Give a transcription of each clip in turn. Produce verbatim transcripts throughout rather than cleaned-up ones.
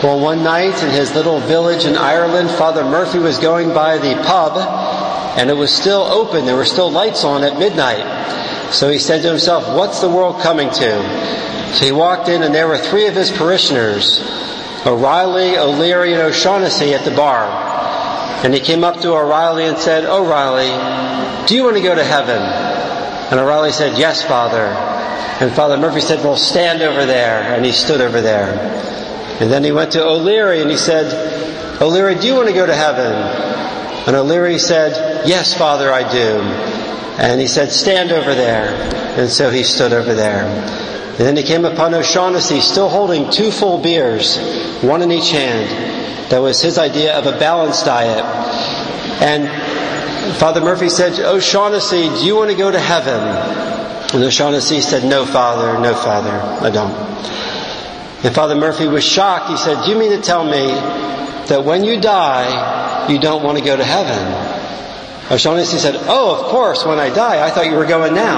Well, one night in his little village in Ireland, Father Murphy was going by the pub, and it was still open. There were still lights on at midnight. So he said to himself, what's the world coming to? So he walked in, and there were three of his parishioners, O'Reilly, O'Leary, and O'Shaughnessy at the bar. And he came up to O'Reilly and said, O'Reilly, do you want to go to heaven? And O'Reilly said, yes, Father. And Father Murphy said, well, stand over there. And he stood over there. And then he went to O'Leary and he said, O'Leary, do you want to go to heaven? And O'Leary said, yes, Father, I do. And he said, stand over there. And so he stood over there. And then he came upon O'Shaughnessy still holding two full beers, one in each hand. That was his idea of a balanced diet. And Father Murphy said, O'Shaughnessy, do you want to go to heaven? And O'Shaughnessy said, no, Father, no, Father, I don't. And Father Murphy was shocked. He said, do you mean to tell me that when you die, you don't want to go to heaven? O'Shaughnessy said, oh, of course, when I die. I thought you were going now.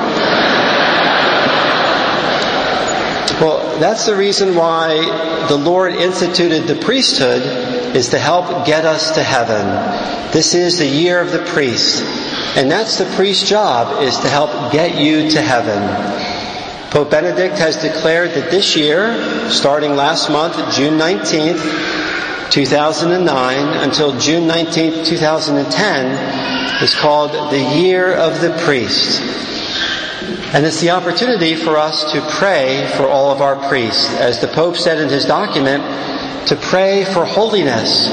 Well, that's the reason why the Lord instituted the priesthood, is to help get us to heaven. This is the year of the priest. And that's the priest's job, is to help get you to heaven. Pope Benedict has declared that this year, starting last month, June nineteenth, two thousand nine, until June nineteenth, two thousand ten, is called the Year of the Priest. And it's the opportunity for us to pray for all of our priests. As the Pope said in his document, to pray for holiness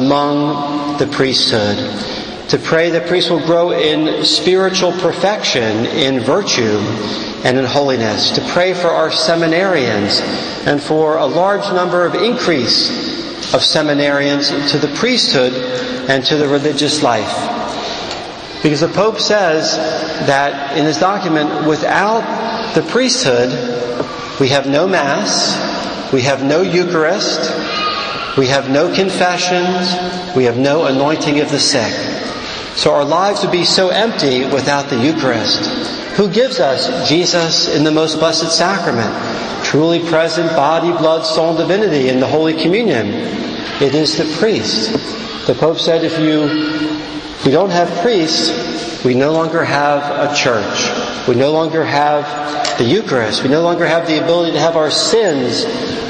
among the priesthood. To pray that priests will grow in spiritual perfection, in virtue, and in holiness. To pray for our seminarians and for a large number of increase of seminarians to the priesthood and to the religious life. Because the Pope says that in his document, without the priesthood, we have no Mass, we have no Eucharist, we have no confessions, we have no anointing of the sick. So our lives would be so empty without the Eucharist. Who gives us Jesus in the most blessed sacrament? Truly present body, blood, soul, and divinity in the Holy Communion. It is the priest. The Pope said if you, if we don't have priests, we no longer have a church. We no longer have the Eucharist. We no longer have the ability to have our sins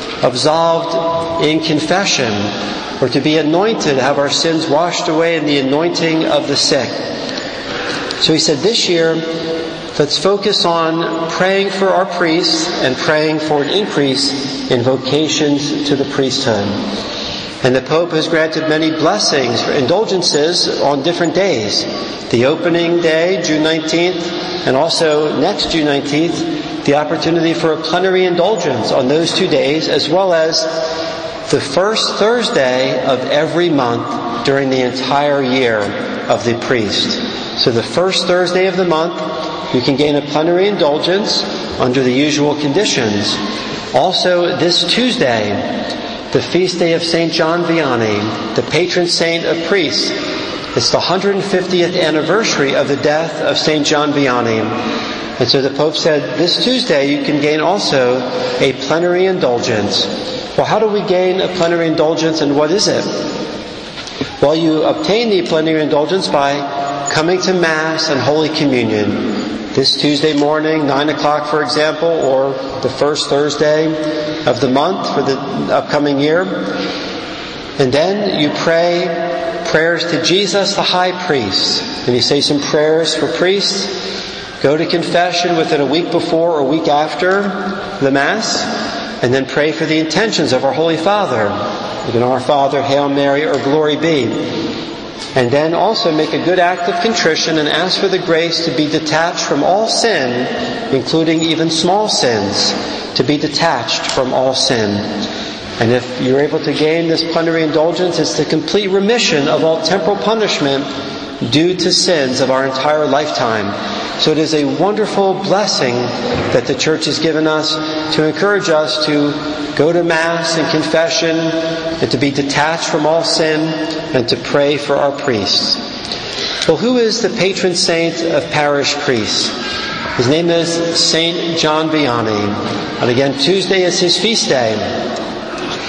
absolved in confession, or to be anointed, have our sins washed away in the anointing of the sick. So he said this year, let's focus on praying for our priests and praying for an increase in vocations to the priesthood. And the Pope has granted many blessings for indulgences on different days. The opening day, June nineteenth, and also next June nineteenth, the opportunity for a plenary indulgence on those two days, as well as the first Thursday of every month during the entire year of the priest. So the first Thursday of the month, you can gain a plenary indulgence under the usual conditions. Also, this Tuesday, the feast day of Saint John Vianney, the patron saint of priests. It's the one hundred fiftieth anniversary of the death of Saint John Vianney. And so the Pope said, this Tuesday you can gain also a plenary indulgence. Well, how do we gain a plenary indulgence, and what is it? Well, you obtain the plenary indulgence by coming to Mass and Holy Communion. This Tuesday morning, nine o'clock, for example, or the first Thursday of the month for the upcoming year. And then you pray prayers to Jesus, the High Priest. And you say some prayers for priests. Go to confession within a week before or a week after the Mass. And then pray for the intentions of our Holy Father. Even Our Father, Hail Mary, or Glory Be. And then also make a good act of contrition and ask for the grace to be detached from all sin, including even small sins, to be detached from all sin. And if you're able to gain this plenary indulgence, it's the complete remission of all temporal punishment due to sins of our entire lifetime. So it is a wonderful blessing that the Church has given us to encourage us to go to Mass and confession and to be detached from all sin and to pray for our priests. Well, who is the patron saint of parish priests? His name is Saint John Vianney. And again, Tuesday is his feast day.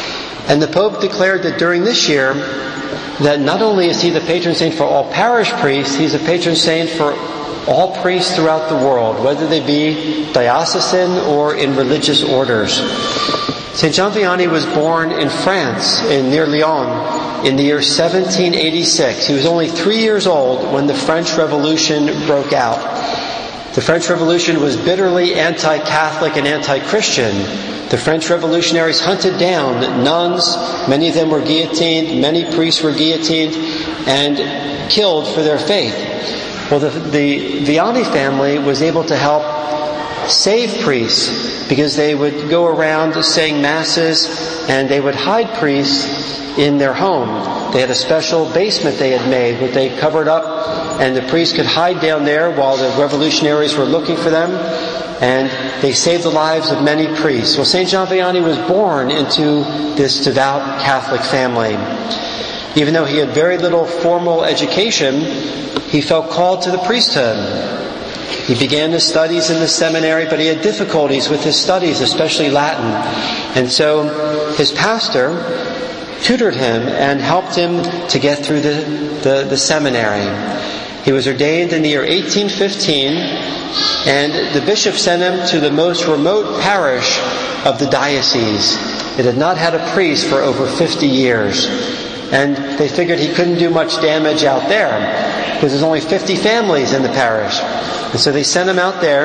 And the Pope declared that during this year, that not only is he the patron saint for all parish priests, he's a patron saint for all priests throughout the world, whether they be diocesan or in religious orders. Saint John Vianney was born in France, in near Lyon, in the year seventeen eighty-six. He was only three years old when the French Revolution broke out. The French Revolution was bitterly anti-Catholic and anti-Christian. The French revolutionaries hunted down nuns, many of them were guillotined, many priests were guillotined and killed for their faith. Well, the, the Vianney family was able to help save priests because they would go around saying masses and they would hide priests in their home. They had a special basement they had made where they covered up and the priests could hide down there while the revolutionaries were looking for them, and they saved the lives of many priests. Well, Saint John Vianney was born into this devout Catholic family. Even though he had very little formal education, he felt called to the priesthood. He began his studies in the seminary, but he had difficulties with his studies, especially Latin. And so his pastor tutored him and helped him to get through the, the, the seminary. He was ordained in the year eighteen fifteen, and the bishop sent him to the most remote parish of the diocese. It had not had a priest for over fifty years. And they figured he couldn't do much damage out there because there's only fifty families in the parish. And so they sent him out there,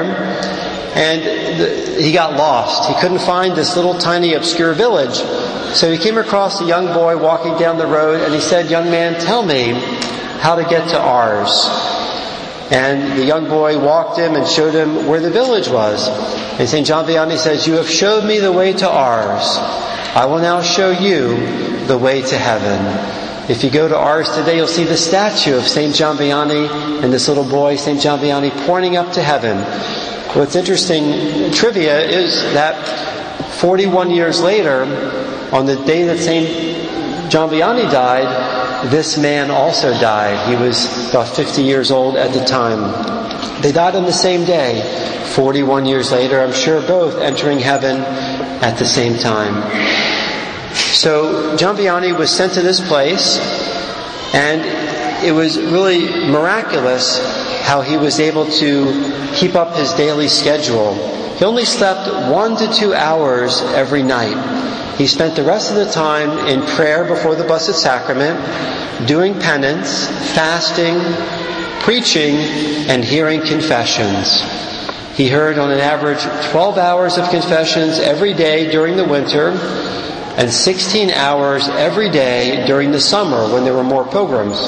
and the, he got lost. He couldn't find this little tiny obscure village. So he came across a young boy walking down the road, and he said, "Young man, tell me how to get to Ars." And the young boy walked him and showed him where the village was. And Saint John Vianney says, "You have showed me the way to Ars. I will now show you the way to heaven." If you go to Ars today, you'll see the statue of Saint John Vianney and this little boy, Saint John Vianney, pointing up to heaven. What's interesting trivia is that forty-one years later, on the day that Saint John Vianney died, this man also died. He was about fifty years old at the time. They died on the same day, forty-one years later, I'm sure both entering heaven at the same time. So John Vianney was sent to this place, and it was really miraculous how he was able to keep up his daily schedule. He only slept one to two hours every night. He spent the rest of the time in prayer before the Blessed Sacrament, doing penance, fasting, preaching, and hearing confessions. He heard on an average twelve hours of confessions every day during the winter, and sixteen hours every day during the summer when there were more pilgrims.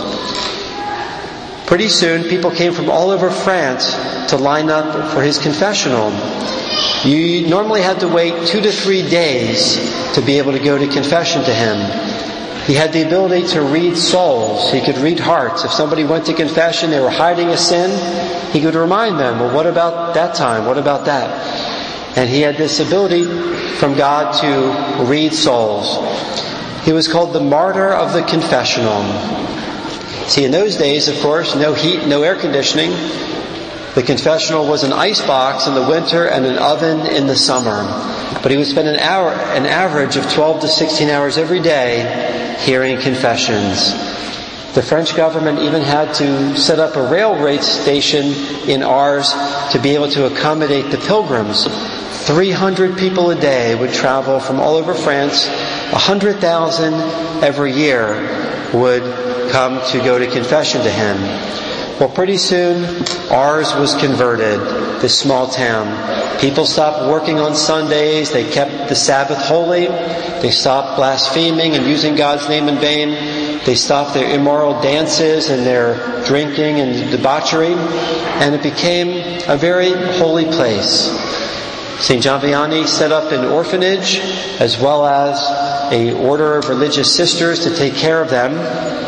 Pretty soon, people came from all over France to line up for his confessional. You normally had to wait two to three days to be able to go to confession to him. He had the ability to read souls. He could read hearts. If somebody went to confession, they were hiding a sin, he could remind them, well, what about that time? What about that? And he had this ability from God to read souls. He was called the martyr of the confessional. See, in those days, of course, no heat, no air conditioning. The confessional was an ice box in the winter and an oven in the summer. But he would spend an hour, an average of twelve to sixteen hours every day hearing confessions. The French government even had to set up a railway station in Ars to be able to accommodate the pilgrims. three hundred people a day would travel from all over France. one hundred thousand every year would come to go to confession to him. Well, pretty soon, Ars was converted, this small town. People stopped working on Sundays. They kept the Sabbath holy. They stopped blaspheming and using God's name in vain. They stopped their immoral dances and their drinking and debauchery. And it became a very holy place. Saint John Vianney set up an orphanage as well as an order of religious sisters to take care of them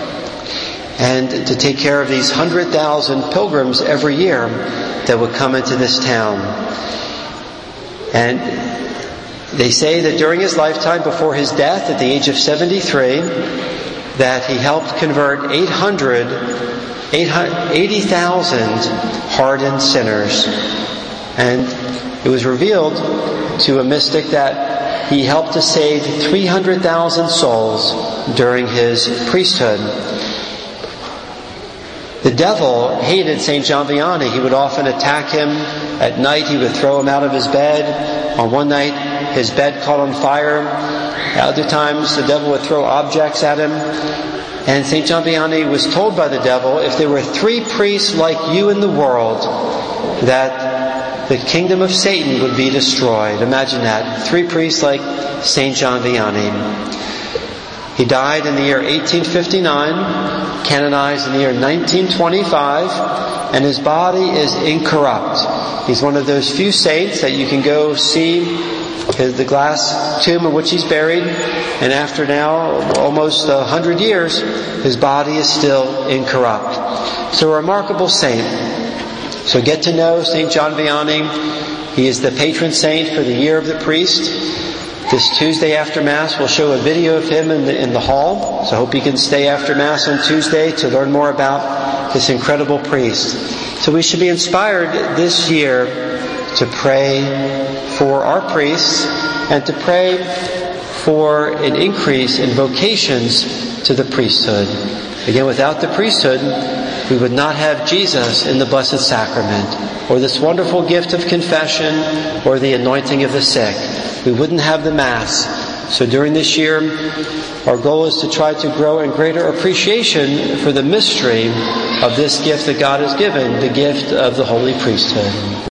and to take care of these one hundred thousand pilgrims every year that would come into this town. And they say that during his lifetime, before his death at the age of seventy-three, that he helped convert eight hundred, eighty thousand hardened sinners. And it was revealed to a mystic that he helped to save three hundred thousand souls during his priesthood. The devil hated Saint John Vianney. He would often attack him. At night he would throw him out of his bed. On one night his bed caught on fire. At other times the devil would throw objects at him. And Saint John Vianney was told by the devil, if there were three priests like you in the world, that the kingdom of Satan would be destroyed. Imagine that. Three priests like Saint John Vianney. He died in the year eighteen fifty-nine, canonized in the year nineteen twenty-five, and his body is incorrupt. He's one of those few saints that you can go see the glass tomb in which he's buried, and after now almost a hundred years, his body is still incorrupt. So a remarkable saint. So get to know Saint John Vianney. He is the patron saint for the year of the priest. This Tuesday after Mass, we'll show a video of him in the, in the hall. So I hope you can stay after Mass on Tuesday to learn more about this incredible priest. So we should be inspired this year to pray for our priests and to pray for an increase in vocations to the priesthood. Again, without the priesthood, we would not have Jesus in the Blessed Sacrament, or this wonderful gift of confession, or the anointing of the sick. We wouldn't have the Mass. So during this year, our goal is to try to grow in greater appreciation for the mystery of this gift that God has given, the gift of the Holy Priesthood.